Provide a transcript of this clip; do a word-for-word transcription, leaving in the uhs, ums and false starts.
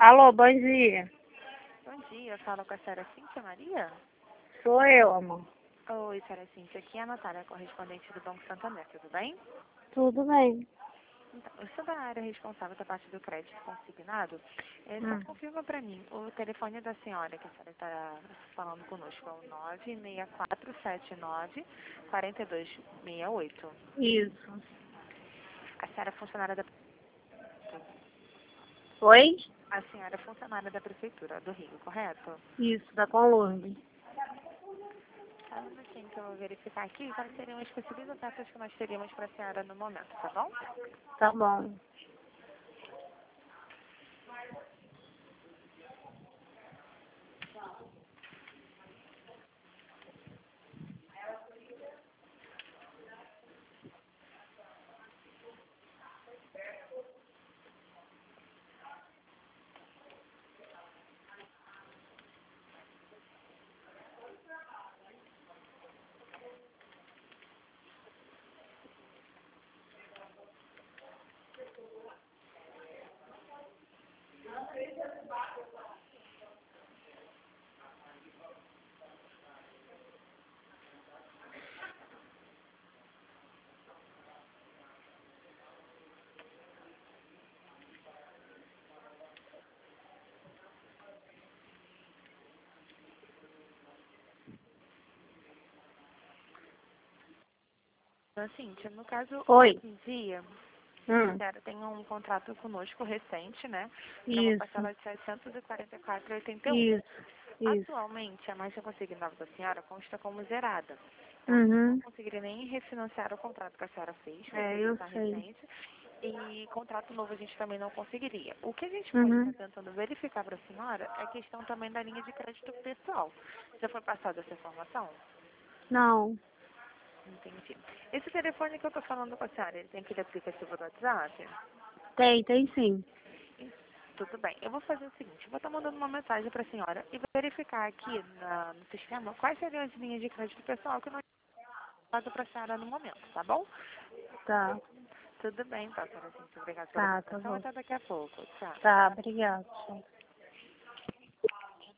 Alô, bom dia. Bom dia, fala com a senhora Cíntia Maria? Sou eu, amor. Oi, senhora Cíntia, aqui é a Natália, correspondente do Banco Santander, tudo bem? Tudo bem. Então, eu sou da área responsável da parte do crédito consignado. É, só Hum. confirma para mim, o telefone da senhora, que a senhora está falando conosco, é o nove seis quatro sete nove, quatro dois seis oito. Isso. A senhora é funcionária da Oi? a senhora é funcionária da Prefeitura do Rio, correto? Isso, da Conlurbe. Só um minutinho que eu vou verificar aqui quais seriam as possíveis ofertas que nós teríamos para a senhora no momento, tá bom? Tá bom. Então, Cíntia, no caso, Oi. hoje em dia, a Hum. senhora tem um contrato conosco recente, né? Para uma Isso. parcela de seiscentos e quarenta e quatro reais e oitenta e um. Isso. Isso. Atualmente, a margem consignada da senhora consta como zerada. Tá? Não Uhum. conseguiria nem refinanciar o contrato que a senhora fez, porque É, ele eu está sei. recente. E contrato novo a gente também não conseguiria. O que a gente pode estar Uhum. tentando verificar para a senhora é a questão também da linha de crédito pessoal. Já foi passada essa informação? Não. Entendi. Esse telefone que eu estou falando com a senhora, ele tem aquele aplicativo do WhatsApp? Tem, tem sim. Tudo bem. Eu vou fazer o seguinte, eu vou estar mandando uma mensagem para a senhora e verificar aqui na- no sistema quais seriam as linhas de crédito pessoal que nós temos para a senhora no momento, tá bom? Tá. Tudo bem, então, senhora Cíntia. Obrigada pela Tá, tá cooperação. bom. Até daqui a pouco. Tchau. Tá, obrigada.